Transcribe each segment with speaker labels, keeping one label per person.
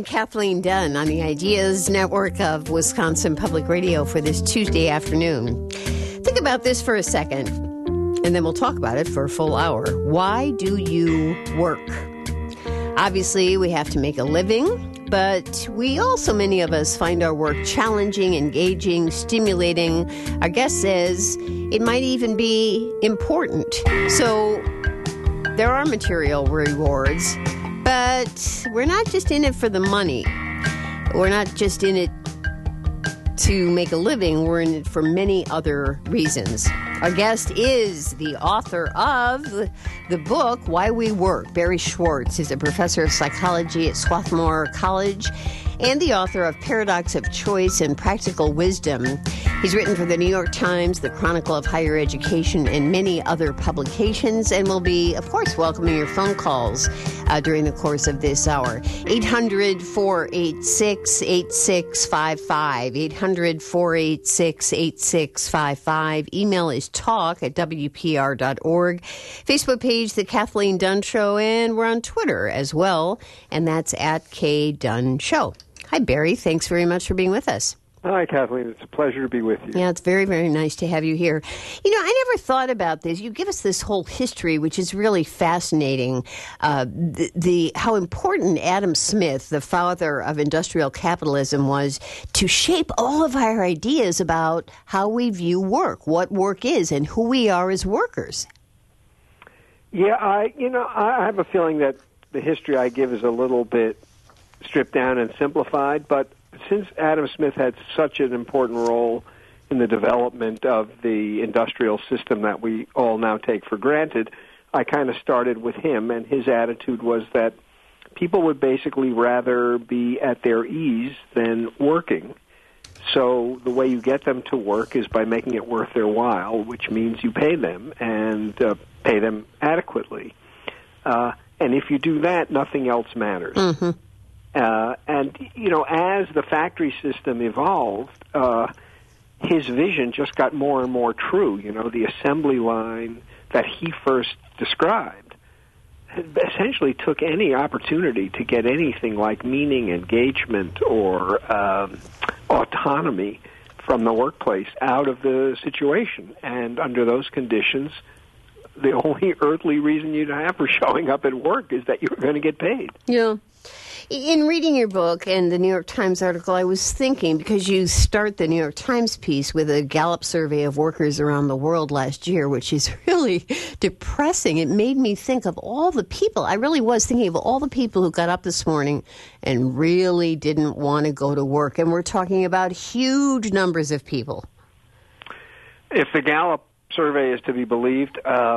Speaker 1: I'm Kathleen Dunn on the Ideas Network of Wisconsin Public Radio for this Tuesday afternoon. Think about this for a second, and then we'll talk about it for a full hour. Why do you work? Obviously, we have to make a living, but we also, many of us, find our work challenging, engaging, stimulating. Our guest says it might even be important. So there are material rewards, but we're not just in it for the money. We're not just in it to make a living. We're in it for many other reasons. Our guest is the author of the book, Why We Work. Barry Schwartz is a professor of psychology at Swarthmore College and the author of Paradox of Choice and Practical Wisdom. He's written for the New York Times, the Chronicle of Higher Education, and many other publications, and will be, of course, welcoming your phone calls during the course of this hour. 800-486-8655. 800-486-8655. Email is talk@wpr.org. Facebook page, The Kathleen Dunn Show, and we're on Twitter as well, and that's @KDunn Show. Hi, Barry. Thanks very much for being with us.
Speaker 2: Hi, Kathleen. It's a pleasure to be with you.
Speaker 1: Yeah, it's very, very nice to have you here. You know, I never thought about this. You give us this whole history, which is really fascinating. How important Adam Smith, the father of industrial capitalism, was to shape all of our ideas about how we view work, what work is, and who we are as workers.
Speaker 2: Yeah, I have a feeling that the history I give is a little bit stripped down and simplified, but since Adam Smith had such an important role in the development of the industrial system that we all now take for granted, I kind of started with him, and his attitude was that people would basically rather be at their ease than working. So the way you get them to work is by making it worth their while, which means you pay them and pay them adequately. And if you do that, nothing else matters. Mm-hmm. And, you know, as the factory system evolved, his vision just got more and more true. You know, the assembly line that he first described essentially took any opportunity to get anything like meaning, engagement, or autonomy from the workplace out of the situation. And under those conditions, the only earthly reason you'd have for showing up at work is that you're going to get paid.
Speaker 1: Yeah. In reading your book and the New York Times article, I was thinking, because you start the New York Times piece with a Gallup survey of workers around the world last year, which is really depressing. It made me think of all the people. I really was thinking of all the people who got up this morning and really didn't want to go to work. And we're talking about huge numbers of people.
Speaker 2: If the Gallup survey is to be believed,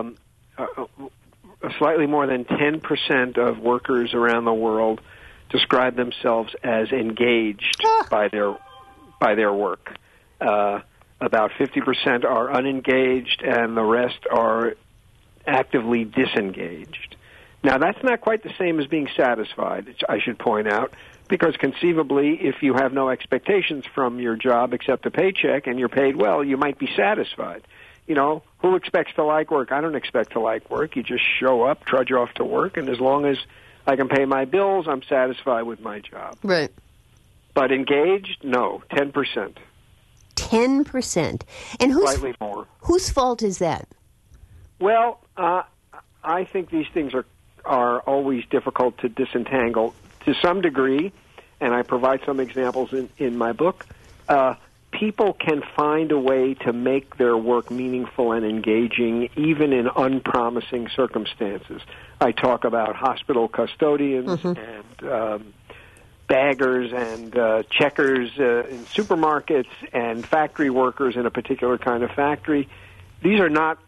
Speaker 2: slightly more than 10% of workers around the world describe themselves as engaged by their work. About 50% are unengaged, and the rest are actively disengaged. Now, that's not quite the same as being satisfied, I should point out, because conceivably, if you have no expectations from your job except a paycheck and you're paid well, you might be satisfied. You know, who expects to like work? I don't expect to like work. You just show up, trudge off to work, and as long as I can pay my bills, I'm satisfied with my job.
Speaker 1: Right.
Speaker 2: But engaged? No, 10%.
Speaker 1: 10%. And
Speaker 2: slightly more.
Speaker 1: Whose fault is that?
Speaker 2: Well, I think these things are always difficult to disentangle to some degree, and I provide some examples in my book. People can find a way to make their work meaningful and engaging even in unpromising circumstances. I talk about hospital custodians and baggers and checkers in supermarkets and factory workers in a particular kind of factory. These are not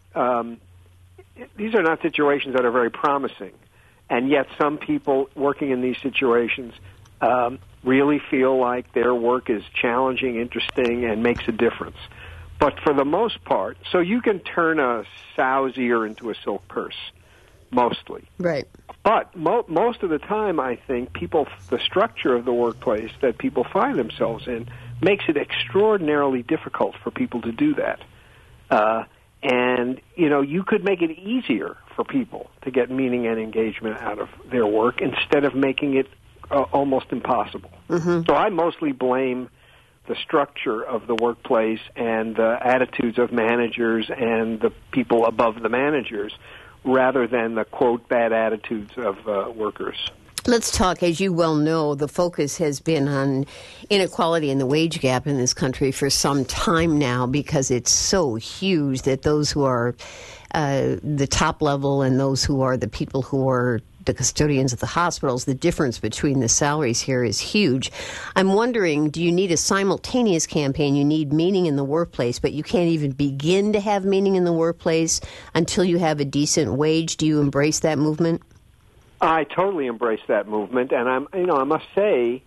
Speaker 2: situations that are very promising, and yet some people working in these situations really feel like their work is challenging, interesting, and makes a difference. But for the most part, so you can turn a sow's ear into a silk purse, mostly.
Speaker 1: Right.
Speaker 2: But most of the time, I think, the structure of the workplace that people find themselves in makes it extraordinarily difficult for people to do that. And, you know, you could make it easier for people to get meaning and engagement out of their work instead of making it almost impossible. Mm-hmm. So I mostly blame the structure of the workplace and the attitudes of managers and the people above the managers, rather than the, quote, bad attitudes of workers.
Speaker 1: Let's talk. As you well know, the focus has been on inequality and the wage gap in this country for some time now, because it's so huge that those who are the top level and those who are the people who are the custodians of the hospitals, the difference between the salaries here is huge. I'm wondering, do you need a simultaneous campaign? You need meaning in the workplace, but you can't even begin to have meaning in the workplace until you have a decent wage. Do you embrace that movement?
Speaker 2: I totally embrace that movement, and I must say,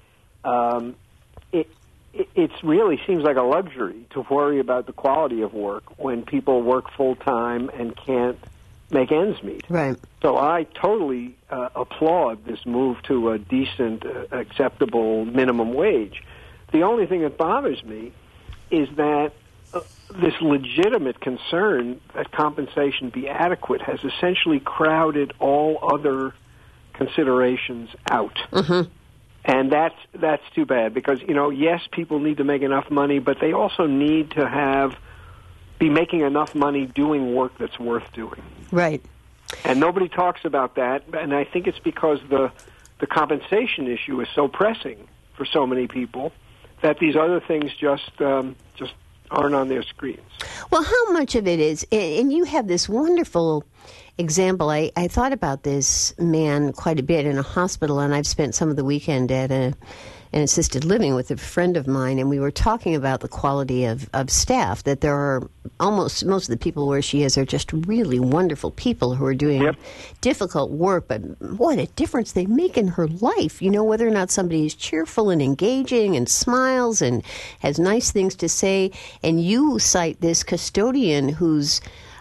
Speaker 2: it really seems like a luxury to worry about the quality of work when people work full time and can't make ends meet.
Speaker 1: Right.
Speaker 2: So I totally applaud this move to a decent, acceptable minimum wage. The only thing that bothers me is that this legitimate concern that compensation be adequate has essentially crowded all other considerations out. Mm-hmm. And that's too bad, because, yes, people need to make enough money, but they also need to be making enough money doing work that's worth doing.
Speaker 1: Right.
Speaker 2: And nobody talks about that, and I think it's because the compensation issue is so pressing for so many people that these other things just aren't on their screens.
Speaker 1: Well, how much of it is, and you have this wonderful example. I thought about this man quite a bit in a hospital, and I've spent some of the weekend at an assisted living with a friend of mine, and we were talking about the quality of staff, that there are most of the people where she is are just really wonderful people who are doing difficult work, but what a difference they make in her life. Whether or not somebody is cheerful and engaging and smiles and has nice things to say. And you cite this custodian who's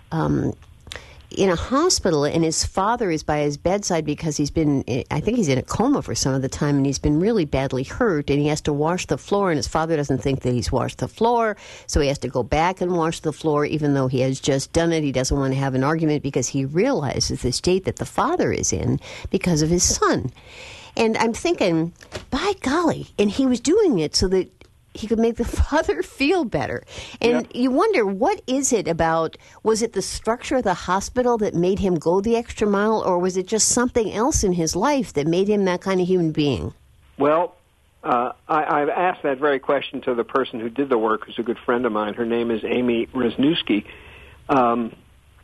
Speaker 1: in a hospital, and his father is by his bedside because I think he's in a coma for some of the time, and he's been really badly hurt, and he has to wash the floor, and his father doesn't think that he's washed the floor, so he has to go back and wash the floor, even though he has just done it. He doesn't want to have an argument because he realizes the state that the father is in because of his son. And I'm thinking, by golly, and he was doing it so that he could make the father feel better. And you wonder, what is it about, was it the structure of the hospital that made him go the extra mile, or was it just something else in his life that made him that kind of human being?
Speaker 2: Well, I've asked that very question to the person who did the work, who's a good friend of mine. Her name is Amy Rezniewski. And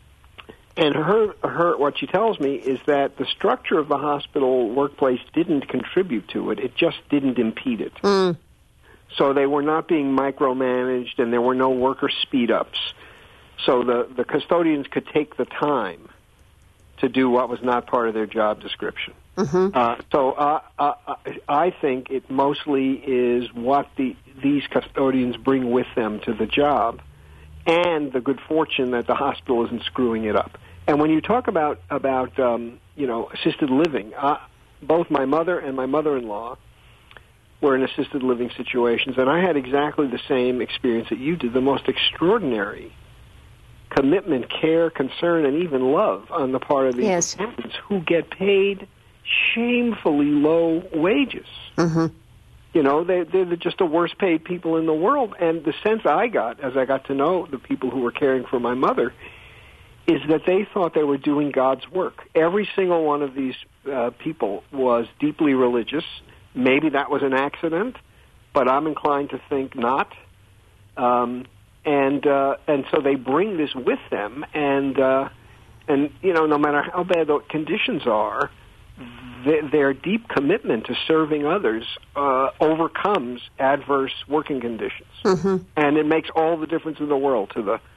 Speaker 2: her what she tells me is that the structure of the hospital workplace didn't contribute to it. It just didn't impede it. Mm. So they were not being micromanaged, and there were no worker speed-ups. So the custodians could take the time to do what was not part of their job description. Mm-hmm. So I think it mostly is what these custodians bring with them to the job, and the good fortune that the hospital isn't screwing it up. And when you talk about assisted living, both my mother and my mother-in-law were in assisted living situations, and I had exactly the same experience that you did, the most extraordinary commitment, care, concern, and even love on the part of the attendants who get paid shamefully low wages. Mm-hmm. They're just the worst paid people in the world. And the sense I got as I got to know the people who were caring for my mother is that they thought they were doing God's work. Every single one of these people was deeply religious. Maybe that was an accident, but I'm inclined to think not. And so they bring this with them, and no matter how bad the conditions are, their deep commitment to serving others overcomes adverse working conditions, mm-hmm. and it makes all the difference in the world to the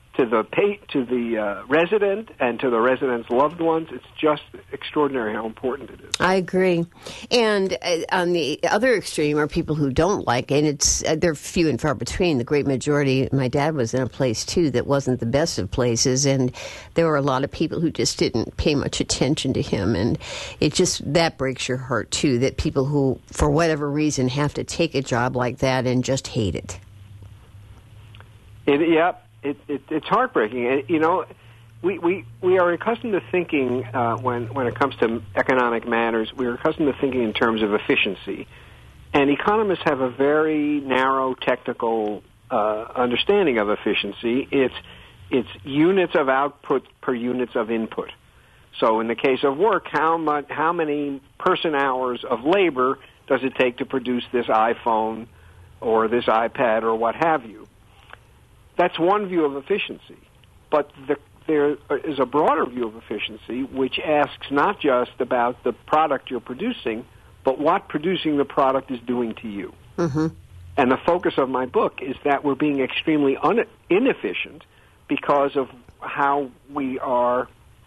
Speaker 2: resident and to the resident's loved ones. It's just extraordinary how important it is.
Speaker 1: I agree. And on the other extreme are people who don't like it. It's they're few and far between. The great majority. My dad was in a place too that wasn't the best of places, and there were a lot of people who just didn't pay much attention to him. And that breaks your heart too. That people who, for whatever reason, have to take a job like that and just hate it.
Speaker 2: It's heartbreaking. we are accustomed to thinking when it comes to economic matters, we are accustomed to thinking in terms of efficiency. And economists have a very narrow technical understanding of efficiency. It's units of output per units of input. So in the case of work, how many person hours of labor does it take to produce this iPhone or this iPad or what have you? That's one view of efficiency. But there is a broader view of efficiency which asks not just about the product you're producing, but what producing the product is doing to you. Mm-hmm. And the focus of my book is that we're being extremely inefficient because of how we are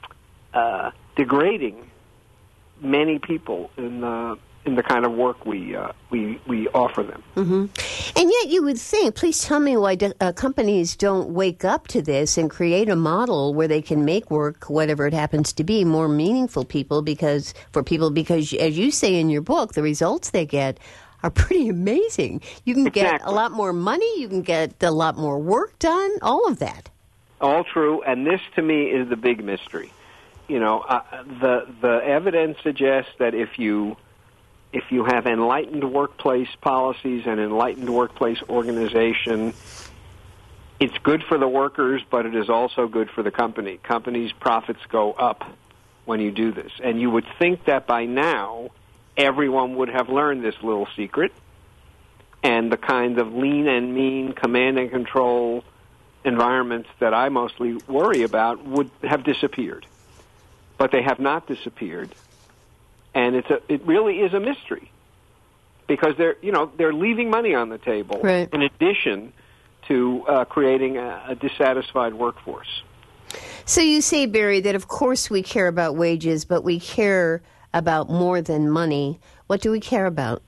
Speaker 2: degrading many people in the kind of work we offer them.
Speaker 1: Mm-hmm. And yet you would think, please tell me why companies don't wake up to this and create a model where they can make work, whatever it happens to be, more meaningful because as you say in your book, the results they get are pretty amazing. You can get a lot more money, you can get a lot more work done, all of that.
Speaker 2: All true, and this to me is the big mystery. You know, the evidence suggests that if you have enlightened workplace policies and enlightened workplace organization, it's good for the workers, but it is also good for the company. Companies' profits go up when you do this. And you would think that by now everyone would have learned this little secret, and the kind of lean and mean command and control environments that I mostly worry about would have disappeared. But they have not disappeared. And it really is a mystery because they're leaving money on the table
Speaker 1: right.
Speaker 2: in addition to creating a dissatisfied workforce.
Speaker 1: So you say, Barry, that of course we care about wages, but we care about more than money. What do we care about?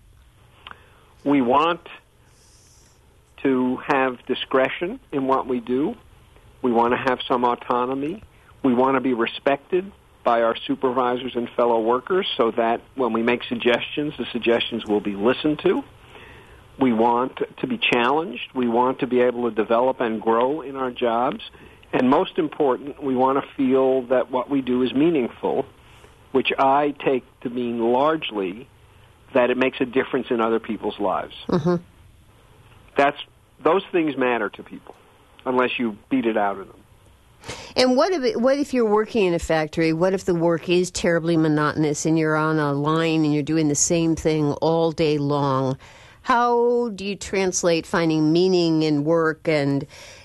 Speaker 2: We want to have discretion in what we do. We want to have some autonomy. We want to be respected by our supervisors and fellow workers so that when we make suggestions, the suggestions will be listened to. We want to be challenged. We want to be able to develop and grow in our jobs. And most important, we want to feel that what we do is meaningful, which I take to mean largely that it makes a difference in other people's lives. Mm-hmm. Those things matter to people, unless you beat it out of them.
Speaker 1: And what if you're working in a factory? What if the work is terribly monotonous and you're on a line and you're doing the same thing all day long? How do you translate finding meaning in work and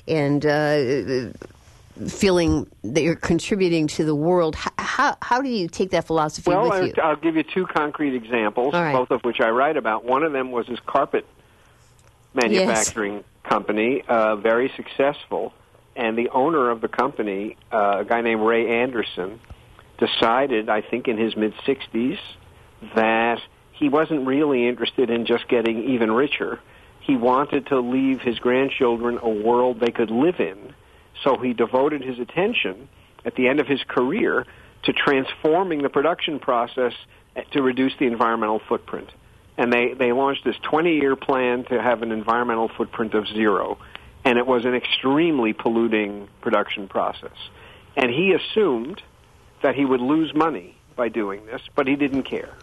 Speaker 1: feeling that you're contributing to the world? How do you take that philosophy with you?
Speaker 2: I'll give you two concrete examples,
Speaker 1: right.
Speaker 2: Both of which I write about. One of them was this carpet manufacturing company, very successful. And the owner of the company, a guy named Ray Anderson, decided, I think in his mid-60s, that he wasn't really interested in just getting even richer. He wanted to leave his grandchildren a world they could live in. So he devoted his attention at the end of his career to transforming the production process to reduce the environmental footprint. And they launched this 20-year plan to have an environmental footprint of 0. And it was an extremely polluting production process. And he assumed that he would lose money by doing this, but he didn't care.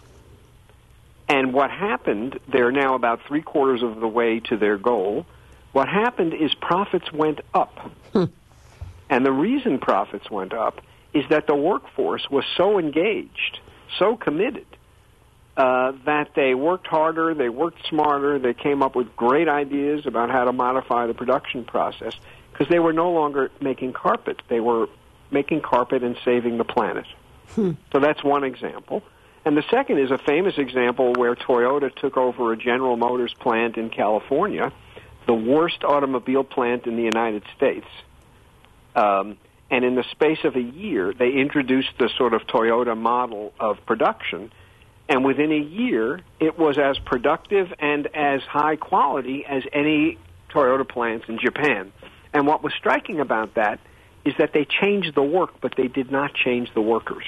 Speaker 2: And what happened, they're now about 3/4 of the way to their goal. What happened is profits went up. And the reason profits went up is that the workforce was so engaged, so committed, that they worked harder, they worked smarter, they came up with great ideas about how to modify the production process because they were no longer making carpet. They were making carpet and saving the planet. So that's one example. And the second is a famous example where Toyota took over a General Motors plant in California, the worst automobile plant in the United States. And in the space of a year, they introduced the sort of Toyota model of production. And within a year, it was as productive and as high quality as any Toyota plants in Japan. And what was striking about that is that they changed the work, but they did not change the workers.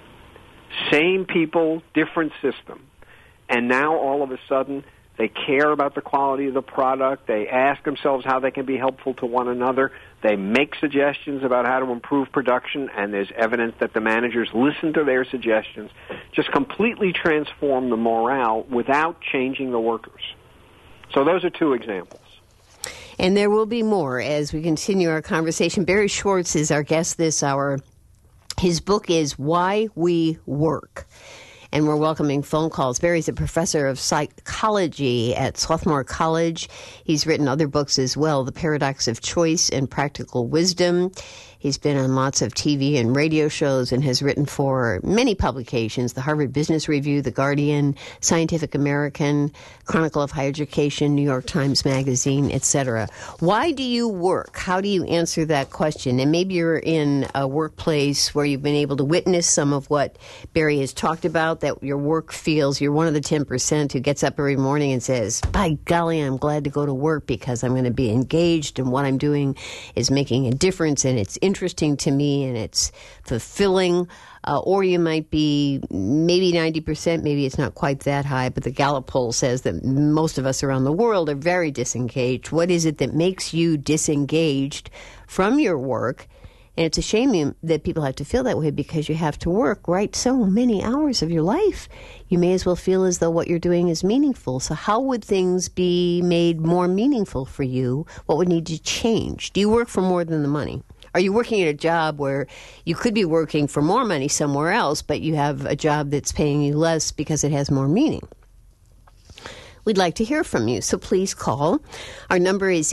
Speaker 2: Same people, different system. And now, all of a sudden, they care about the quality of the product. They ask themselves how they can be helpful to one another. They make suggestions about how to improve production, and there's evidence that the managers listen to their suggestions, just completely transform the morale without changing the workers. So those are two examples.
Speaker 1: And there will be more as we continue our conversation. Barry Schwartz is our guest this hour. His book is Why We Work. And we're welcoming phone calls. Barry's a professor of psychology at Swarthmore College. He's written other books as well, The Paradox of Choice and Practical Wisdom. He's been on lots of TV and radio shows and has written for many publications, the Harvard Business Review, The Guardian, Scientific American, Chronicle of Higher Education, New York Times Magazine, etc. Why do you work? How do you answer that question? And maybe you're in a workplace where you've been able to witness some of what Barry has talked about, that your work feels you're one of the 10% who gets up every morning and says, by golly, I'm glad to go to work because I'm going to be engaged and what I'm doing is making a difference and it's interesting to me and it's fulfilling. Or you might be maybe 90%, maybe it's not quite that high, but the Gallup poll says that most of us around the world are very disengaged. What is it that makes you disengaged from your work? And it's a shame that people have to feel that way because you have to work, right, so many hours of your life. You may as well feel as though what you're doing is meaningful. So how would things be made more meaningful for you? What would need to change? Do you work for more than the money? Are you working at a job where you could be working for more money somewhere else, but you have a job that's paying you less because it has more meaning? We'd like to hear from you, so please call. Our number is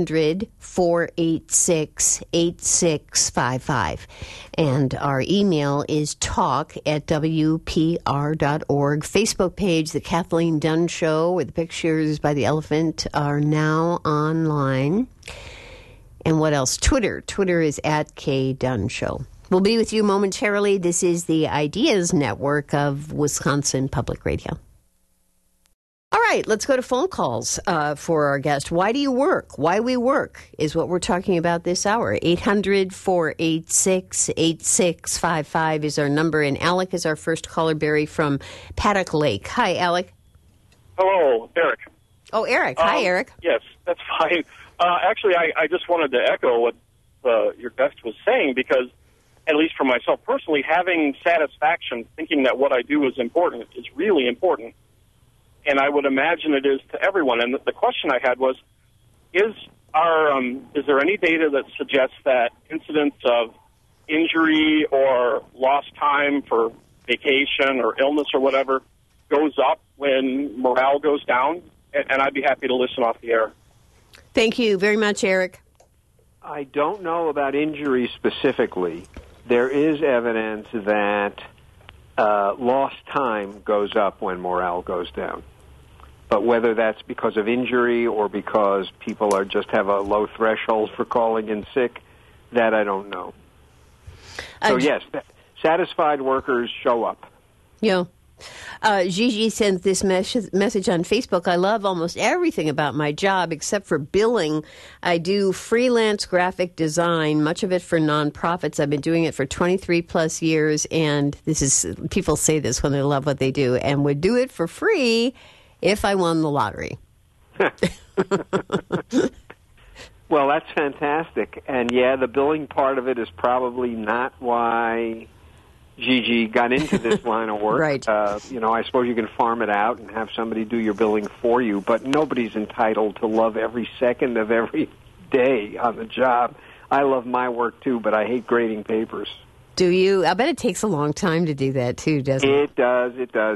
Speaker 1: 800-486-8655. And our email is talk@wpr.org. Facebook page, The Kathleen Dunn Show, where the pictures by the elephant are now online. And what else? Twitter. Twitter is @KDunn We'll be with you momentarily. This is the Ideas Network of Wisconsin Public Radio. All right, let's go to phone calls for our guest. Why do you work? Why we work is what we're talking about this hour. 800-486-8655 is our number, and Alec is our first caller, Barry, from Paddock Lake. Hi, Alec.
Speaker 3: Hello, Eric.
Speaker 1: Oh, Eric. Hi, Eric.
Speaker 3: Yes, that's fine. Actually, I just wanted to echo what your guest was saying because, at least for myself personally, having satisfaction, thinking that what I do is important, is really important. And I would imagine it is to everyone. And the question I had was, is there any data that suggests that incidents of injury or lost time for vacation or illness or whatever goes up when morale goes down? And I'd be happy to listen off the air.
Speaker 1: Thank you very much, Eric.
Speaker 2: I don't know about injury specifically. There is evidence that lost time goes up when morale goes down. But whether that's because of injury or because people just have a low threshold for calling in sick, that I don't know. So yes, satisfied workers show up.
Speaker 1: Yeah. Gigi sent this message on Facebook. I love almost everything about my job except for billing. I do freelance graphic design, much of it for nonprofits. I've been doing it for 23 plus years, and people say this when they love what they do, and would do it for free if I won the lottery.
Speaker 2: Well, that's fantastic. And yeah, the billing part of it is probably not why Gigi got into this line of work.
Speaker 1: Right.
Speaker 2: I suppose you can farm it out and have somebody do your billing for you, but nobody's entitled to love every second of every day on the job. I love my work, too, but I hate grading papers.
Speaker 1: Do you? I bet it takes a long time to do that, too, doesn't it?
Speaker 2: It does.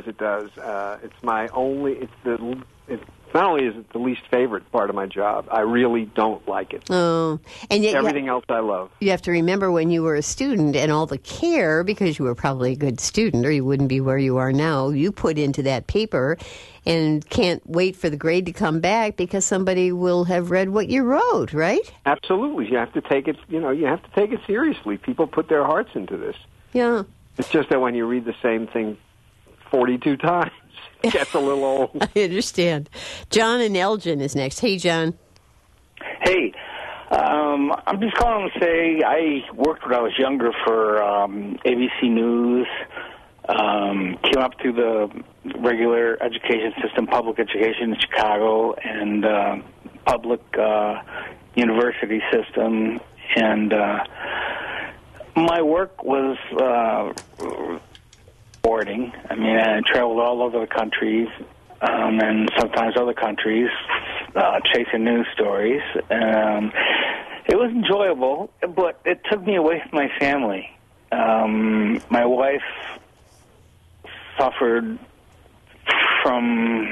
Speaker 2: It's not only is it the least favorite part of my job, I really don't like it.
Speaker 1: Oh, and yet
Speaker 2: everything else I love.
Speaker 1: You have to remember when you were a student and all the care, because you were probably a good student or you wouldn't be where you are now, you put into that paper and can't wait for the grade to come back because somebody will have read what you wrote, right?
Speaker 2: Absolutely. You have to take it, seriously. People put their hearts into this.
Speaker 1: Yeah.
Speaker 2: It's just that when you read the same thing 42 times, it gets a little old.
Speaker 1: I understand. John in Elgin is next. Hey, John.
Speaker 4: Hey, I'm just calling to say I worked when I was younger for ABC News, came up through the regular education system, public education in Chicago, and public university system And my work was boarding. I mean, I traveled all over the countries, and sometimes other countries, chasing news stories. It was enjoyable, but it took me away from my family. My wife suffered from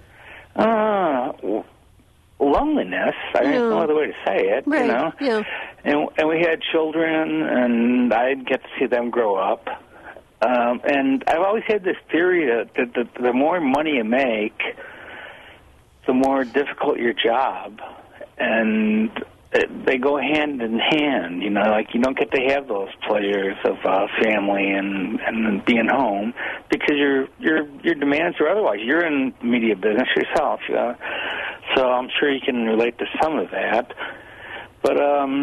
Speaker 4: loneliness. I don't know other way to say it,
Speaker 1: right.
Speaker 4: you know.
Speaker 1: Yeah.
Speaker 4: And we had children, and I'd get to see them grow up. And I've always had this theory that the more money you make, the more difficult your job, and they go hand in hand. You know, like you don't get to have those pleasures of family and being home because your demands are otherwise. You're in the media business yourself, so I'm sure you can relate to some of that. But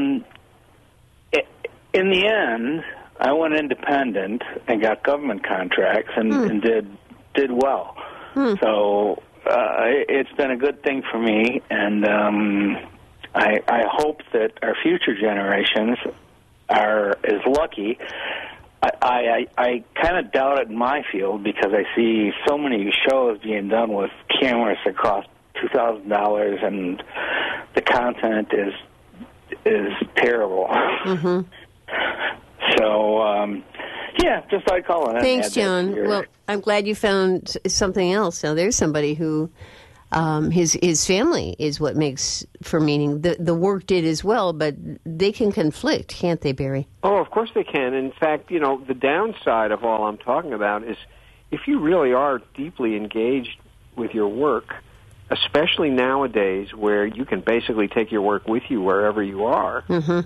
Speaker 4: in the end, I went independent and got government contracts and did well. So it's been a good thing for me, and I hope that our future generations are as lucky. I kind of doubt it in my field because I see so many shows being done with cameras that cost $2,000, and the content is terrible. Mm-hmm. So, just like calling it.
Speaker 1: Thanks, John. Well, I'm glad you found something else. Now, there's somebody who his family is what makes for meaning. The work did as well, but they can conflict, can't they, Barry?
Speaker 2: Oh, of course they can. In fact, the downside of all I'm talking about is if you really are deeply engaged with your work, especially nowadays where you can basically take your work with you wherever you are,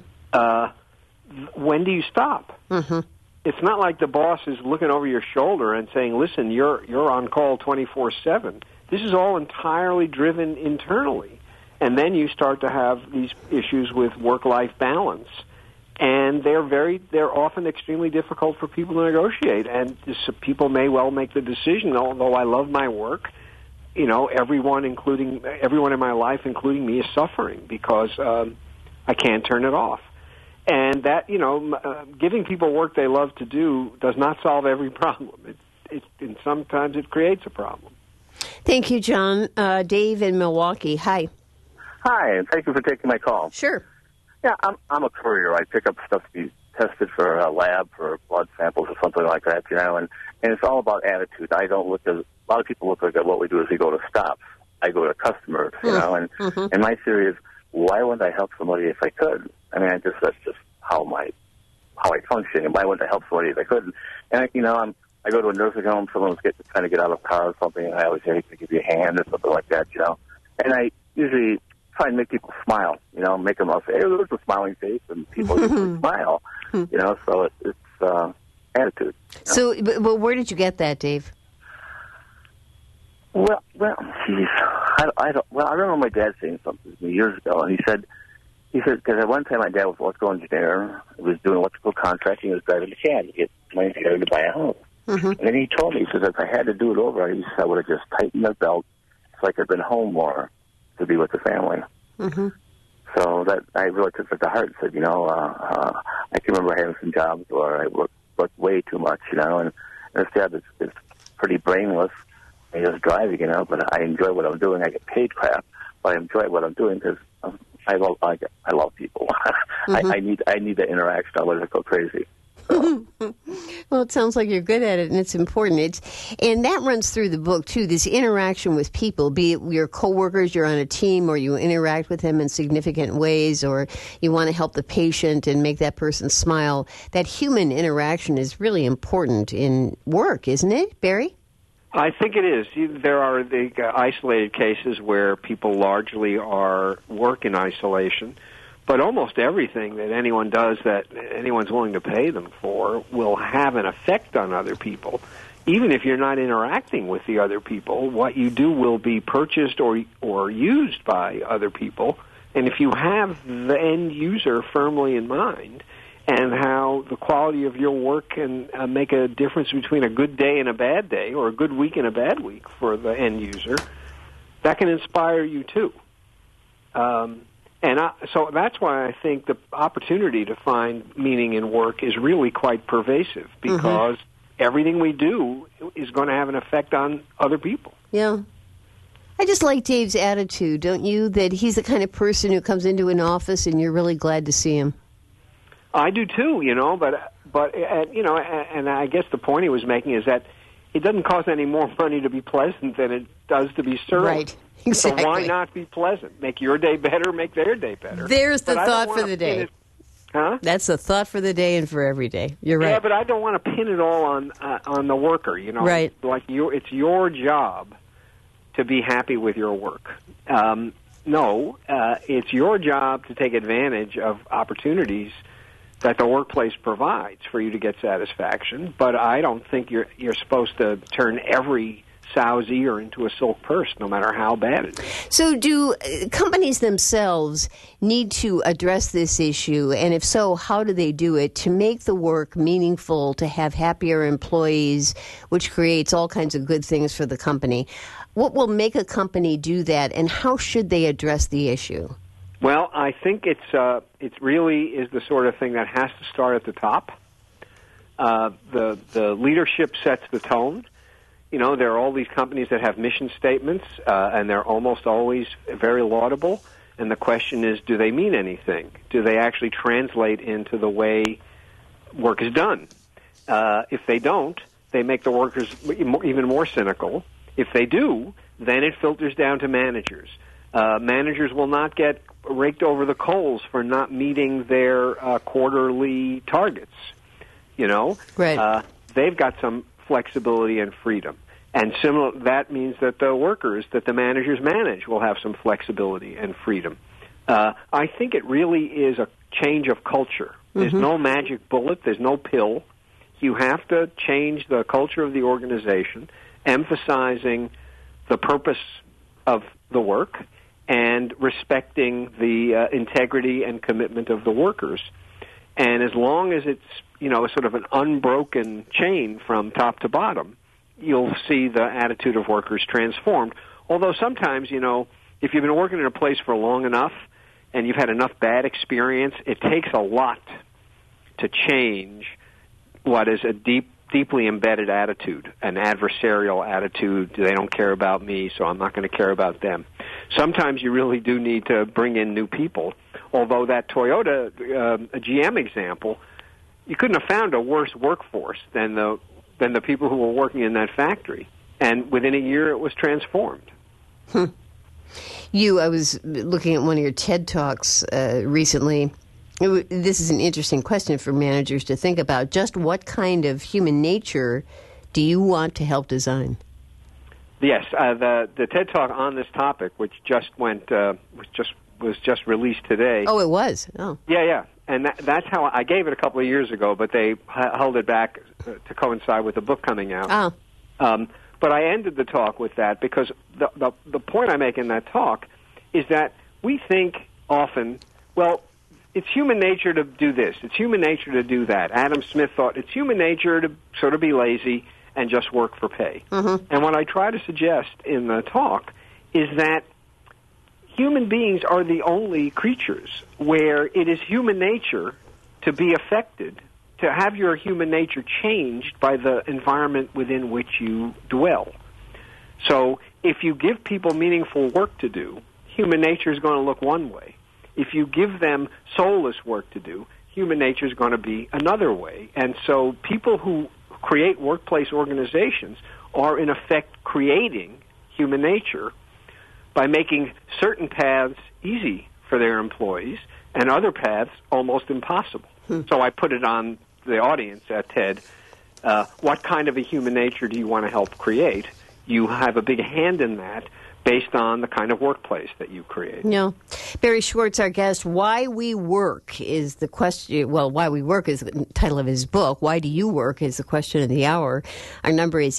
Speaker 2: when do you stop? Mm-hmm. It's not like the boss is looking over your shoulder and saying, listen, you're on call 24/7. This is all entirely driven internally. And then you start to have these issues with work-life balance. And they're often extremely difficult for people to negotiate. And people may well make the decision, although I love my work, everyone in my life, including me, is suffering because I can't turn it off. And that, giving people work they love to do does not solve every problem. And sometimes it creates a problem.
Speaker 1: Thank you, John. Dave in Milwaukee. Hi.
Speaker 5: Hi, and thank you for taking my call.
Speaker 1: Sure.
Speaker 5: Yeah, I'm a courier. I pick up stuff to be tested for a lab, for blood samples or something like that, and it's all about attitude. I don't look at, a lot of people look at what we do is we go to stops. I go to customers, and my theory is, why wouldn't I help somebody if I could? I mean, that's just how I function. And why wouldn't I help somebody if I couldn't? And I go to a nursing home. Someone's trying to get out of a car or something, and I always say, "Can I give you a hand?" or something like that, And I usually try and make people smile. Make them all say, "Hey, there's a smiling face," and people usually smile. So it's attitude.
Speaker 1: So, but where did you get that, Dave?
Speaker 5: Well, geez, I remember my dad saying something to me years ago, and he said, because at one time my dad was an electrical engineer, he was doing electrical contracting, he was driving a cab to get money together to buy a home. Mm-hmm. And then he told me, he says, if I had to do it over, I would have just tightened my belt so I could have been home more to be with the family. Mm-hmm. So that I really took it to heart and said, I can remember having some jobs where I worked way too much, and this job is pretty brainless. I just driving, but I enjoy what I'm doing. I get paid crap, but I enjoy what I'm doing because I love people. Mm-hmm. I need that interaction. Otherwise, I go crazy. So.
Speaker 1: Well, it sounds like you're good at it, and it's important. And that runs through the book too. This interaction with people, be it your coworkers, you're on a team, or you interact with them in significant ways, or you want to help the patient and make that person smile. That human interaction is really important in work, isn't it, Barry?
Speaker 2: I think it is. There are the isolated cases where people largely work in isolation, but almost everything that anyone does that anyone's willing to pay them for will have an effect on other people. Even if you're not interacting with the other people, what you do will be purchased or used by other people. And if you have the end user firmly in mind, and how the quality of your work can make a difference between a good day and a bad day, or a good week and a bad week for the end user, that can inspire you too. And so that's why I think the opportunity to find meaning in work is really quite pervasive, because everything we do is going to have an effect on other people.
Speaker 1: Yeah. I just like Dave's attitude, don't you? That he's the kind of person who comes into an office and you're really glad to see him.
Speaker 2: I do too, but and I guess the point he was making is that it doesn't cost any more money to be pleasant than it does to be surly.
Speaker 1: Right. Exactly.
Speaker 2: So why not be pleasant? Make your day better, make their day better.
Speaker 1: There's the thought for the day.
Speaker 2: Huh?
Speaker 1: That's the thought for the day and for every day. You're right.
Speaker 2: Yeah, but I don't want to pin it all on the worker,
Speaker 1: Right.
Speaker 2: Like it's your job to be happy with your work. No, it's your job to take advantage of opportunities that the workplace provides for you to get satisfaction. But I don't think you're supposed to turn every sow's ear into a silk purse, no matter how bad it is.
Speaker 1: So do companies themselves need to address this issue? And if so, how do they do it to make the work meaningful, to have happier employees, which creates all kinds of good things for the company? What will make a company do that, and how should they address the issue?
Speaker 2: Well, I think it really is the sort of thing that has to start at the top. The leadership sets the tone. There are all these companies that have mission statements, and they're almost always very laudable. And the question is, do they mean anything? Do they actually translate into the way work is done? If they don't, they make the workers even more cynical. If they do, then it filters down to managers. Managers will not get raked over the coals for not meeting their quarterly targets.
Speaker 1: Right.
Speaker 2: They've got some flexibility and freedom. And that means that the workers that the managers manage will have some flexibility and freedom. I think it really is a change of culture. There's no magic bullet. There's no pill. You have to change the culture of the organization, emphasizing the purpose of the work and respecting the integrity and commitment of the workers. And as long as it's, sort of an unbroken chain from top to bottom, you'll see the attitude of workers transformed. Although sometimes, if you've been working in a place for long enough and you've had enough bad experience, it takes a lot to change what is a deeply embedded attitude, an adversarial attitude. They don't care about me, so I'm not going to care about them. Sometimes you really do need to bring in new people. Although that Toyota, GM example, you couldn't have found a worse workforce than the people who were working in that factory. And within a year, it was transformed.
Speaker 1: I was looking at one of your TED Talks recently. This is an interesting question for managers to think about. Just what kind of human nature do you want to help design? Yes,
Speaker 2: the TED Talk on this topic, which just was just released today.
Speaker 1: Oh, it was? Oh.
Speaker 2: Yeah. And that's how I gave it a couple of years ago, but they held it back to coincide with the book coming out.
Speaker 1: Oh.
Speaker 2: But I ended the talk with that because the point I make in that talk is that we think often, well, it's human nature to do this. It's human nature to do that. Adam Smith thought it's human nature to sort of be lazy and just work for pay. And what I try to suggest in the talk is that human beings are the only creatures where it is human nature to be affected, to have your human nature changed by the environment within which you dwell. So if you give people meaningful work to do, human nature is going to look one way. If you give them soulless work to do, human nature is going to be another way. And so people who create workplace organizations are, in effect, creating human nature by making certain paths easy for their employees and other paths almost impossible. So I put it on the audience at TED, what kind of a human nature do you want to help create? You have a big hand in that based on the kind of workplace that you create.
Speaker 1: No. Barry Schwartz, our guest. Why We Work is the question. Well, Why We Work is the title of his book. Why Do You Work is the question of the hour. Our number is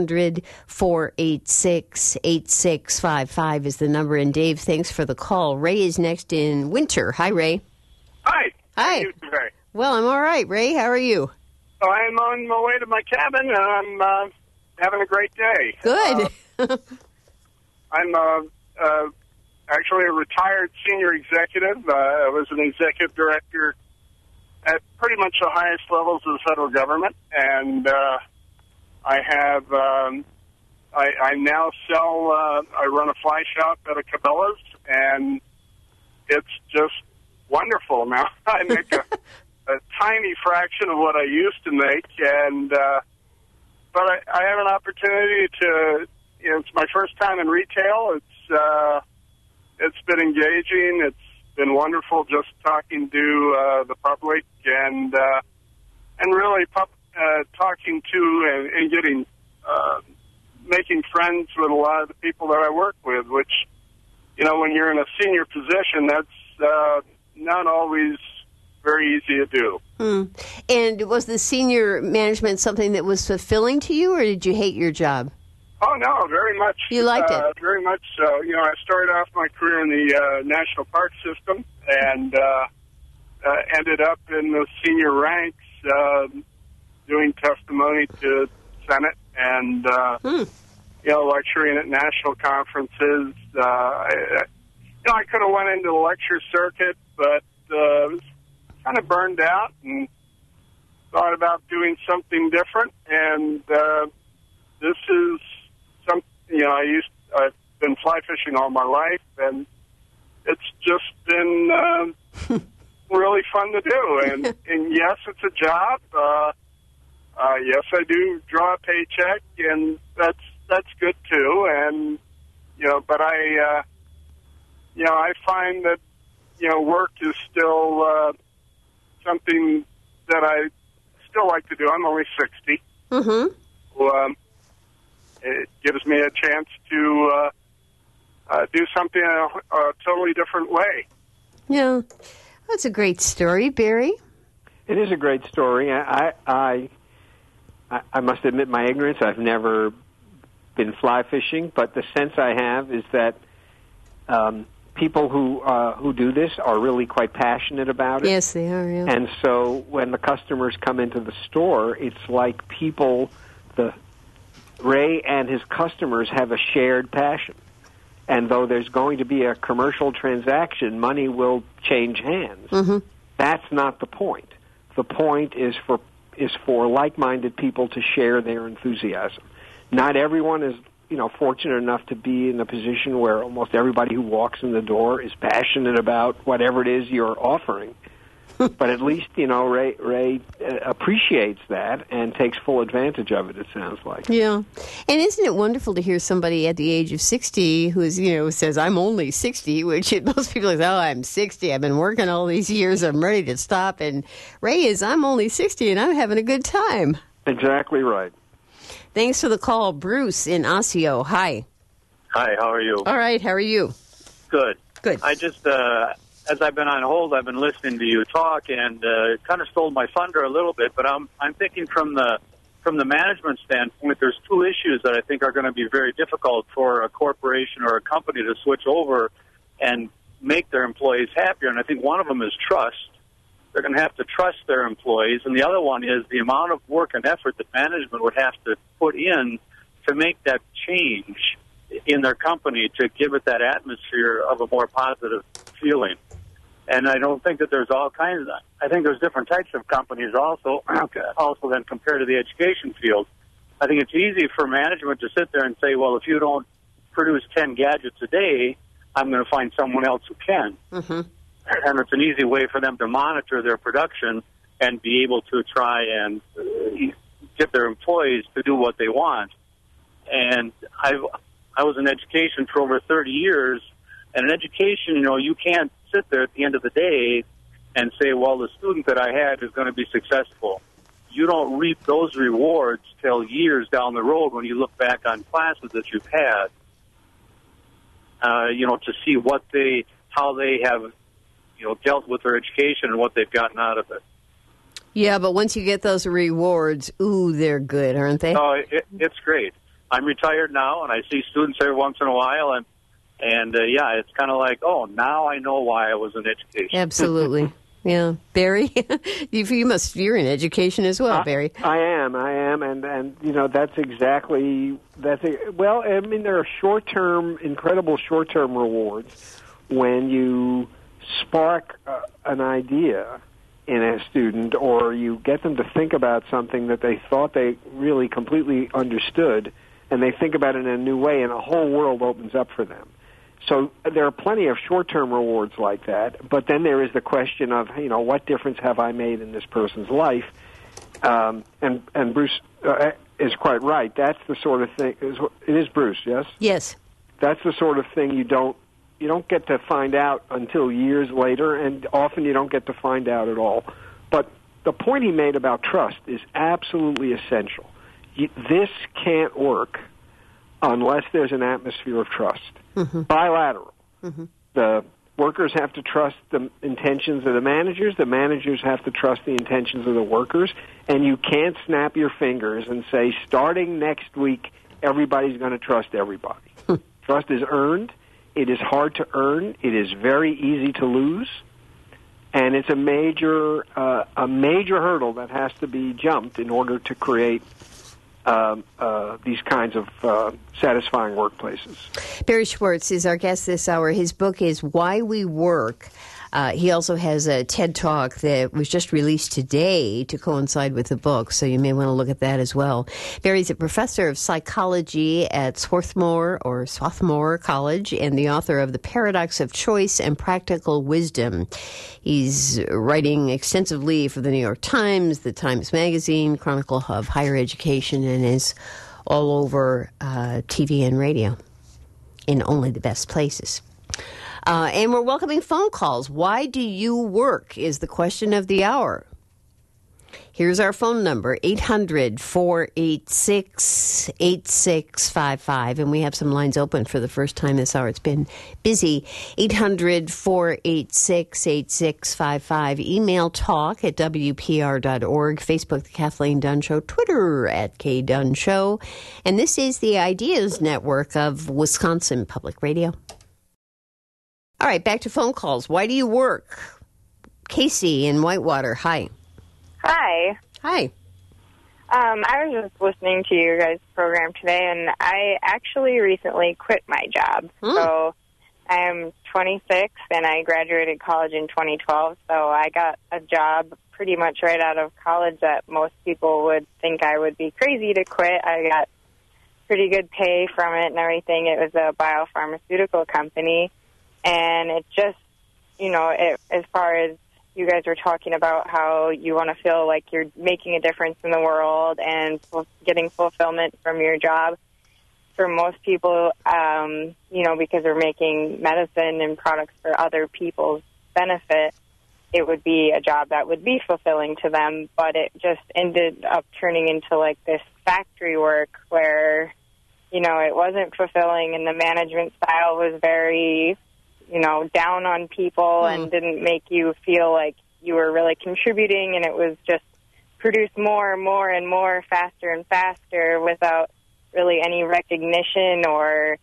Speaker 1: 800-486-8655 is the number. And Dave, thanks for the call. Ray is next in Winter. Hi, Ray.
Speaker 6: Hi.
Speaker 1: Hi.
Speaker 6: How are you today?
Speaker 1: Well, I'm all right, Ray. How are you?
Speaker 6: I'm on my way to my cabin, and I'm having a great day.
Speaker 1: Good.
Speaker 6: I'm actually a retired senior executive. I was an executive director at pretty much the highest levels of the federal government, and I have. I now sell. I run a fly shop at a Cabela's, and it's just wonderful. Now I make a tiny fraction of what I used to make, and but I have an opportunity to. You know, it's my first time in retail. It's been engaging. It's been wonderful just talking to the public and really talking to and getting making friends with a lot of the people that I work with. Which, you know, when you're in a senior position, that's not always very easy to do.
Speaker 1: And was the senior management something that was fulfilling to you, or did you hate your job?
Speaker 6: Oh, no, very much.
Speaker 1: You liked it?
Speaker 6: Very much so. You know, I started off my career in the National Park System and ended up in the senior ranks doing testimony to Senate and, you know, lecturing at national conferences. I could have went into the lecture circuit, but was kind of burned out and thought about doing something different. And this is you know, I've been fly fishing all my life, and it's just been really fun to do. And yes, it's a job. Yes, I do draw a paycheck, and that's good too. And you know, but I find that work is still something that I still like to do. I'm only 60. So, it gives me a chance to do something in a totally different way.
Speaker 1: Yeah, that's a great story, Barry.
Speaker 2: It is a great story. I must admit my ignorance. I've never been fly fishing, but the sense I have is that people who do this are really quite passionate about it.
Speaker 1: Yes, they are. Yeah.
Speaker 2: And so when the customers come into the store, it's like Ray and his customers have a shared passion. And though there's going to be a commercial transaction, money will change hands. That's not the point. The point is for like-minded people to share their enthusiasm. Not everyone is, fortunate enough to be in a position where almost everybody who walks in the door is passionate about whatever it is you're offering. But at least, Ray appreciates that and takes full advantage of it, it sounds like.
Speaker 1: Yeah. And isn't it wonderful to hear somebody at the age of 60 who's, says, I'm only 60, which most people say, oh, I'm 60. I've been working all these years. I'm ready to stop. And Ray is, I'm only 60 and I'm having a good time.
Speaker 2: Exactly right.
Speaker 1: Thanks for the call. Bruce in Osseo. Hi.
Speaker 7: Hi, how are you?
Speaker 1: All right, how are you?
Speaker 7: Good.
Speaker 1: Good.
Speaker 7: I just, as I've been on hold, I've been listening to you talk, and kind of stole my thunder a little bit. But I'm thinking from the management standpoint, there's two issues that I think are going to be very difficult for a corporation or a company to switch over and make their employees happier. And I think one of them is trust. They're going to have to trust their employees, and the other one is the amount of work and effort that management would have to put in to make that change in their company to give it that atmosphere of a more positive feeling. And I don't think that there's all kinds of that. I think there's different types of companies also then compared to the education field. I think it's easy for management to sit there and say, well, if you don't produce 10 gadgets a day, I'm going to find someone else who can. And it's an easy way for them to monitor their production and be able to try and get their employees to do what they want. And I was in education for over 30 years, and in education, you can't sit there at the end of the day and say, well, the student that I had is going to be successful. You don't reap those rewards till years down the road when you look back on classes that you've had, to see how they have, dealt with their education and what they've gotten out of it.
Speaker 1: Yeah, but once you get those rewards, they're good, aren't they?
Speaker 7: Oh, it's great. I'm retired now, and I see students every once in a while, and it's kind of like, oh, now I know why I was in education.
Speaker 1: Absolutely. Yeah. Barry, you're in education as well, Barry.
Speaker 2: I am, and that's exactly well. I mean, there are incredible short-term rewards when you spark an idea in a student, or you get them to think about something that they thought they really completely understood, and they think about it in a new way, and a whole world opens up for them. So there are plenty of short-term rewards like that, but then there is the question of, what difference have I made in this person's life? And Bruce is quite right. That's the sort of thing. It is Bruce, yes?
Speaker 1: Yes.
Speaker 2: That's the sort of thing you don't get to find out until years later, and often you don't get to find out at all. But the point he made about trust is absolutely essential. This can't work unless there's an atmosphere of trust. Mm-hmm. Bilateral. Mm-hmm. The workers have to trust the intentions of the managers have to trust the intentions of the workers, and you can't snap your fingers and say, starting next week, everybody's going to trust everybody. Trust is earned. It is hard to earn. It is very easy to lose. And it's a major hurdle that has to be jumped in order to create these kinds of satisfying workplaces.
Speaker 1: Barry Schwartz is our guest this hour. His book is Why We Work. He also has a TED Talk that was just released today to coincide with the book, so you may want to look at that as well. Barry's a professor of psychology at Swarthmore College and the author of The Paradox of Choice and Practical Wisdom. He's writing extensively for the New York Times, the Times Magazine, Chronicle of Higher Education, and is all over TV and radio in only the best places. And we're welcoming phone calls. Why do you work is the question of the hour. Here's our phone number, 800-486-8655. And we have some lines open for the first time this hour. It's been busy. 800-486-8655. Email talk at WPR.org. Facebook, The Kathleen Dunn Show. Twitter at KDunn Show. And this is the Ideas Network of Wisconsin Public Radio. All right, back to phone calls. Why do you work? Casey in Whitewater. Hi.
Speaker 8: Hi.
Speaker 1: Hi.
Speaker 8: I was just listening to your guys' program today, and I actually recently quit my job. So I am 26, and I graduated college in 2012, so I got a job pretty much right out of college that most people would think I would be crazy to quit. I got pretty good pay from it and everything. It was a biopharmaceutical company. And it just, as far as you guys were talking about how you want to feel like you're making a difference in the world and getting fulfillment from your job, for most people, because they're making medicine and products for other people's benefit, it would be a job that would be fulfilling to them. But it just ended up turning into like this factory work where, it wasn't fulfilling, and the management style was very down on people and didn't make you feel like you were really contributing, and it was just produce more and more and more, faster and faster, without really any recognition or,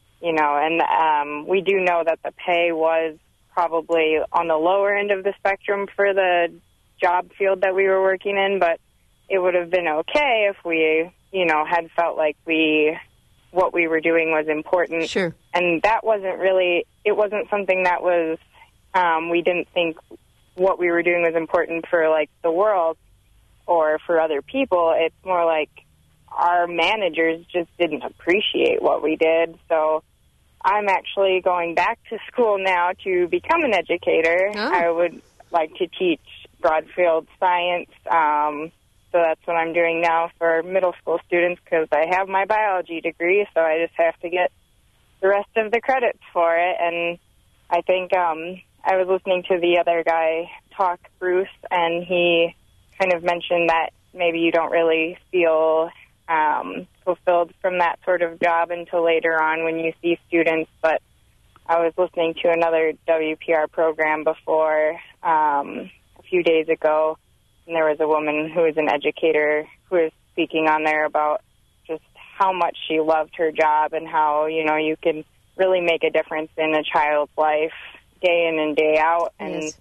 Speaker 8: and we do know that the pay was probably on the lower end of the spectrum for the job field that we were working in, but it would have been okay if we, had felt like what we were doing was important.
Speaker 1: Sure. And
Speaker 8: that it wasn't something that was, we didn't think what we were doing was important for, like, the world or for other people. It's more like our managers just didn't appreciate what we did. So I'm actually going back to school now to become an educator. Oh. I would like to teach broad field science. So that's what I'm doing now for middle school students because I have my biology degree, so I just have to get the rest of the credits for it. And I think I was listening to the other guy talk, Bruce, and he kind of mentioned that maybe you don't really feel fulfilled from that sort of job until later on when you see students. But I was listening to another WPR program before a few days ago, and there was a woman who was an educator who was speaking on there about just how much she loved her job and how, you can really make a difference in a child's life day in and day out. And
Speaker 1: yes.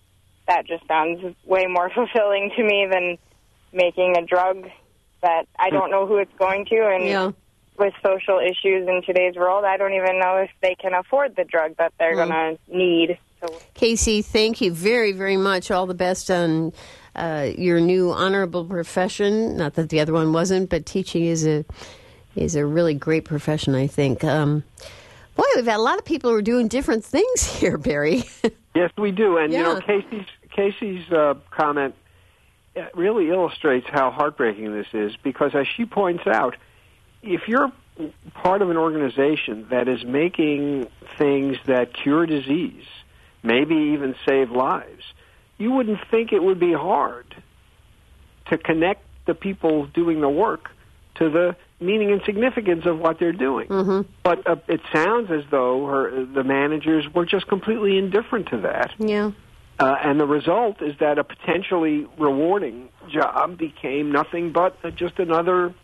Speaker 8: that just sounds way more fulfilling to me than making a drug that I don't know who it's going to. And with social issues in today's world, I don't even know if they can afford the drug that they're going to need. So.
Speaker 1: Casey, thank you very, very much. All the best on your new honorable profession. Not that the other one wasn't, but teaching is a really great profession, I think. Boy, we've had a lot of people who are doing different things here, Barry.
Speaker 2: Yes, we do. And, you know, Casey's comment really illustrates how heartbreaking this is, because as she points out, if you're part of an organization that is making things that cure disease, maybe even save lives, you wouldn't think it would be hard to connect the people doing the work to the meaning and significance of what they're doing. Mm-hmm. But it sounds as though the managers were just completely indifferent to that.
Speaker 1: Yeah.
Speaker 2: And the result is that a potentially rewarding job became nothing but just another,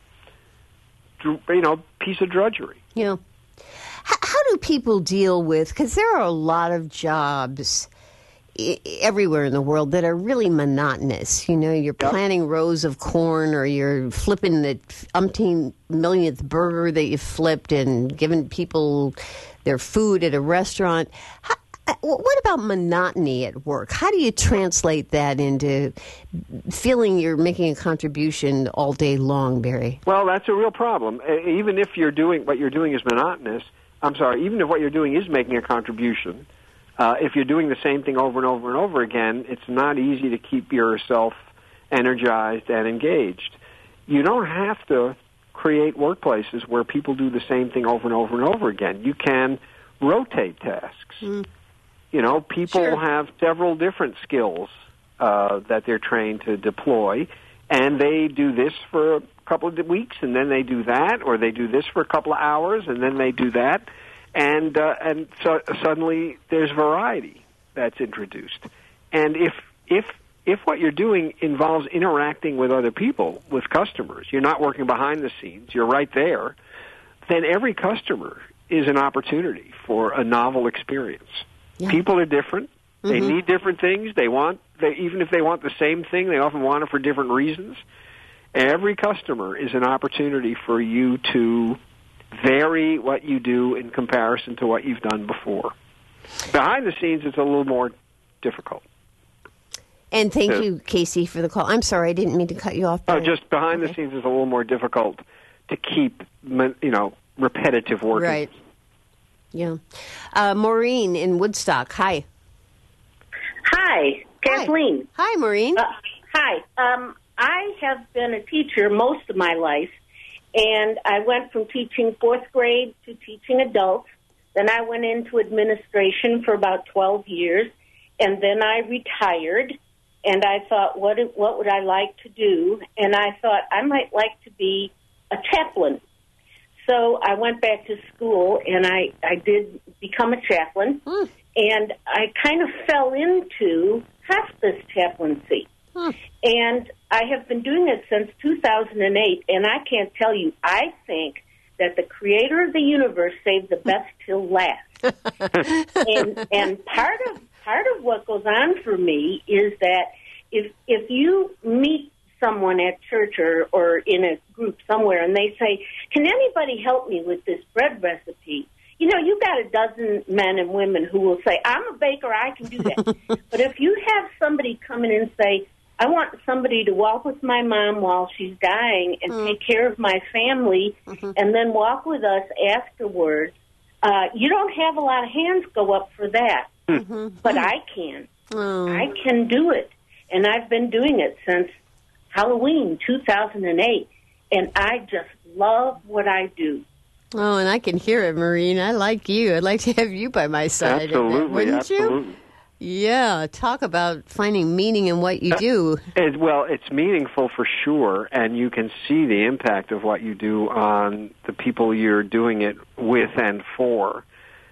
Speaker 2: piece of drudgery.
Speaker 1: Yeah. How do people deal with, because there are a lot of jobs everywhere in the world that are really monotonous. You know, you're planting rows of corn, or you're flipping the umpteen millionth burger that you flipped and giving people their food at a restaurant. What about monotony at work? How do you translate that into feeling you're making a contribution all day long, Barry?
Speaker 2: Well, that's a real problem. Even if what you're doing is monotonous, even if what you're doing is making a contribution, if you're doing the same thing over and over and over again, it's not easy to keep yourself energized and engaged. You don't have to create workplaces where people do the same thing over and over and over again. You can rotate tasks. You know, people have several different skills that they're trained to deploy, and they do this for a couple of weeks, and then they do that, or they do this for a couple of hours, and then they do that, and so suddenly there's variety that's introduced. And if what you're doing involves interacting with other people, with customers, you're not working behind the scenes, you're right there, then every customer is an opportunity for a novel experience. Yeah. People are different. They need different things. Even if they want the same thing, they often want it for different reasons. Every customer is an opportunity for you to vary what you do in comparison to what you've done before. Behind the scenes, it's a little more difficult.
Speaker 1: And thank you, Casey, for the call. I'm sorry, I didn't mean to cut you off.
Speaker 2: Just behind the scenes is a little more difficult to keep, repetitive work.
Speaker 1: Right. Yeah. Maureen in Woodstock. Hi.
Speaker 9: Hi, Kathleen.
Speaker 1: Hi, Maureen.
Speaker 9: Hi. I have been a teacher most of my life, and I went from teaching fourth grade to teaching adults. Then I went into administration for about 12 years, and then I retired, and I thought, what would I like to do? And I thought I might like to be a chaplain. So I went back to school, and I did become a chaplain, and I kind of fell into hospice chaplaincy. And I have been doing it since 2008, and I can't tell you, I think that the creator of the universe saved the best till last. and part of what goes on for me is that if you meet someone at church or in a group somewhere, and they say, can anybody help me with this bread recipe? You got a dozen men and women who will say, I'm a baker, I can do that. But if you have somebody come in and say, I want somebody to walk with my mom while she's dying and take care of my family, and then walk with us afterwards, you don't have a lot of hands go up for that. But I can. I can do it. And I've been doing it since Halloween 2008, and I just love what I do.
Speaker 1: Oh, and I can hear it, Maureen. I like you. I'd like to have you by my side. Wouldn't you? Yeah, talk about finding meaning in what you do.
Speaker 2: It's meaningful for sure, and you can see the impact of what you do on the people you're doing it with and for.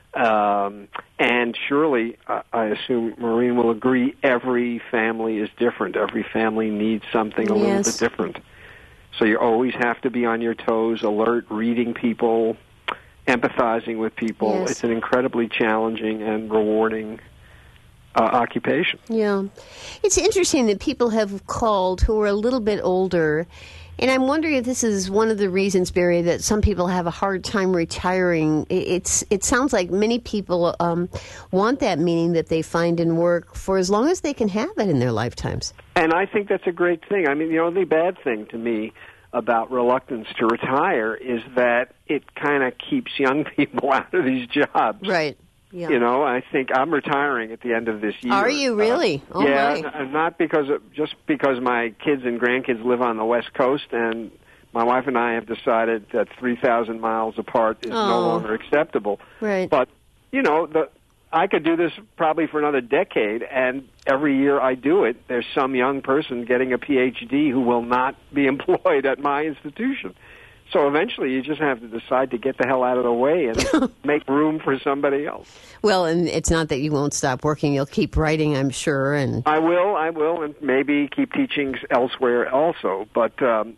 Speaker 2: And surely, I assume Maureen will agree, every family is different. Every family needs something a little bit different. So you always have to be on your toes, alert, reading people, empathizing with people. Yes. It's an incredibly challenging and rewarding occupation.
Speaker 1: Yeah. It's interesting that people have called who are a little bit older, and I'm wondering if this is one of the reasons, Barry, that some people have a hard time retiring. It sounds like many people want that meaning that they find in work for as long as they can have it in their lifetimes.
Speaker 2: And I think that's a great thing. I mean, the only bad thing to me about reluctance to retire is that it kind of keeps young people out of these jobs.
Speaker 1: Right. Yeah.
Speaker 2: You know, I think I'm retiring at the end of this year.
Speaker 1: Are you really?
Speaker 2: Not just because my kids and grandkids live on the West Coast, and my wife and I have decided that 3,000 miles apart is no longer acceptable.
Speaker 1: Right.
Speaker 2: But, you know, I could do this probably for another decade, and every year I do it, there's some young person getting a PhD who will not be employed at my institution. So eventually you just have to decide to get the hell out of the way and make room for somebody else.
Speaker 1: Well, and it's not that you won't stop working. You'll keep writing, I'm sure. And
Speaker 2: I will, and maybe keep teaching elsewhere also. But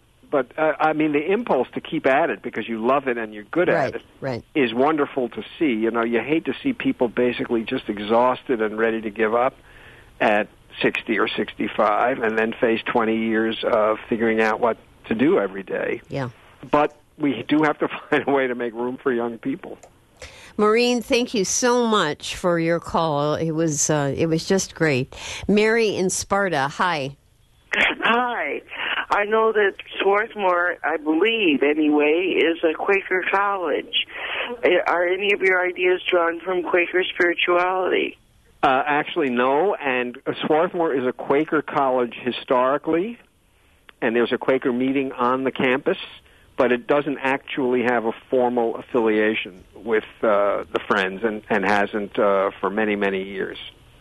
Speaker 2: I mean, the impulse to keep at it because you love it and you're good at it is wonderful to see. You know, you hate to see people basically just exhausted and ready to give up at 60 or 65 and then face 20 years of figuring out what to do every day.
Speaker 1: Yeah.
Speaker 2: But we do have to find a way to make room for young people.
Speaker 1: Maureen, thank you so much for your call. It was just great. Mary in Sparta, hi.
Speaker 10: Hi. I know that Swarthmore, I believe anyway, is a Quaker college. Are any of your ideas drawn from Quaker spirituality?
Speaker 2: Actually, no. And Swarthmore is a Quaker college historically, and there's a Quaker meeting on the campus, but it doesn't actually have a formal affiliation with the Friends and hasn't for many, many years.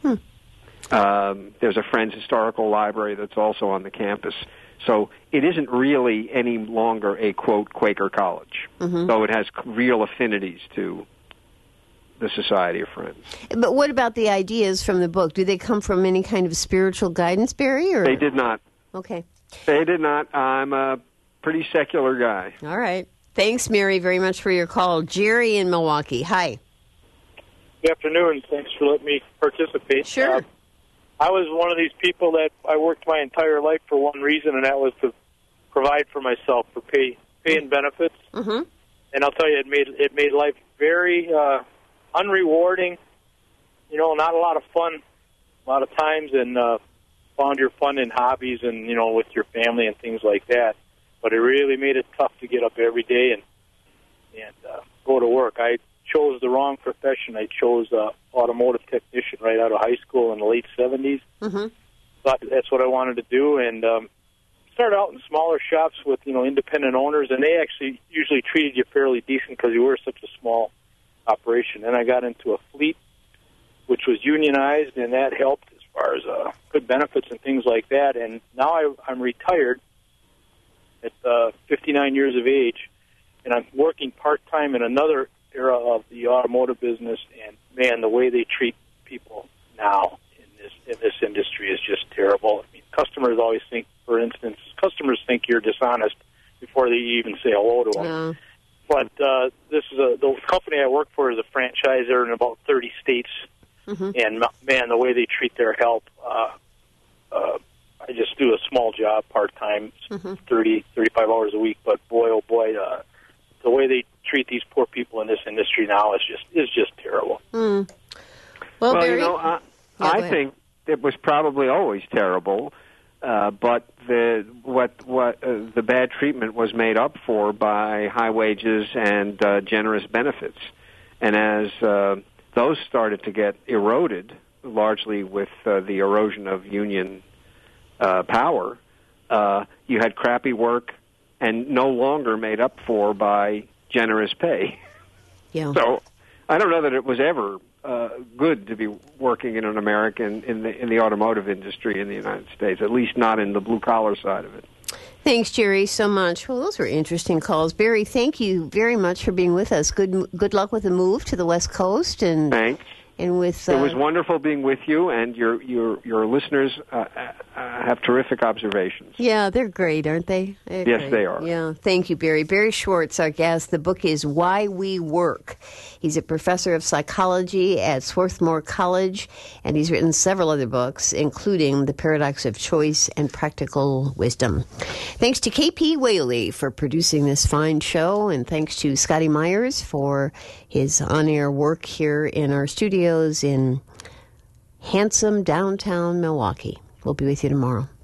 Speaker 2: There's a Friends Historical Library that's also on the campus. So it isn't really any longer a, quote, Quaker college, though it has real affinities to the Society of Friends.
Speaker 1: But what about the ideas from the book? Do they come from any kind of spiritual guidance, Barry? Or?
Speaker 2: They did not.
Speaker 1: Okay.
Speaker 2: They did not. I'm a pretty secular guy.
Speaker 1: All right. Thanks, Mary, very much for your call. Jerry in Milwaukee. Hi.
Speaker 7: Good afternoon. Thanks for letting me participate.
Speaker 1: Sure.
Speaker 7: I was one of these people that I worked my entire life for one reason, and that was to provide for myself, for pay and benefits. And I'll tell you, it made life very unrewarding. You know, not a lot of fun a lot of times, and found your fun in hobbies and, you know, with your family and things like that. But it really made it tough to get up every day and go to work. I chose the wrong profession. I chose automotive technician right out of high school in the late 70s. Thought that's what I wanted to do, and started out in smaller shops with, you know, independent owners, and they actually usually treated you fairly decent because you were such a small operation. Then I got into a fleet, which was unionized, and that helped as far as good benefits and things like that. And now I'm retired at 59 years of age, and I'm working part-time in another era of the automotive business, and, man, the way they treat people now in this industry is just terrible. I mean, customers always think, for instance, customers think you're dishonest before they even say hello to them. But this is the company I work for is a franchisor in about 30 states, and, man, the way they treat their help, I just do a small job part-time, 30, 35 hours a week, but boy, oh boy, the way they treat these poor people in this industry now is just terrible.
Speaker 1: Well,
Speaker 2: Barry, you know, I think it was probably always terrible, but the bad treatment was made up for by high wages and generous benefits. And as those started to get eroded, largely with the erosion of union power, you had crappy work and no longer made up for by generous pay.
Speaker 1: Yeah.
Speaker 2: So I don't know that it was ever good to be working in an American in the automotive industry in the United States, at least not in the blue-collar side of it.
Speaker 1: Thanks, Jerry, so much. Well, those were interesting calls. Barry, thank you very much for being with us. Good luck with the move to the West Coast. And
Speaker 2: thanks.
Speaker 1: And with
Speaker 2: it was wonderful being with you, and your listeners have terrific observations.
Speaker 1: Yeah, they're great, aren't they?
Speaker 2: Yes,
Speaker 1: great.
Speaker 2: they are.
Speaker 1: Yeah, thank you, Barry. Barry Schwartz, our guest. The book is Why We Work. He's a professor of psychology at Swarthmore College, and he's written several other books, including The Paradox of Choice and Practical Wisdom. Thanks to KP Whaley for producing this fine show, and thanks to Scotty Myers for his on-air work here in our studios in handsome downtown Milwaukee. We'll be with you tomorrow.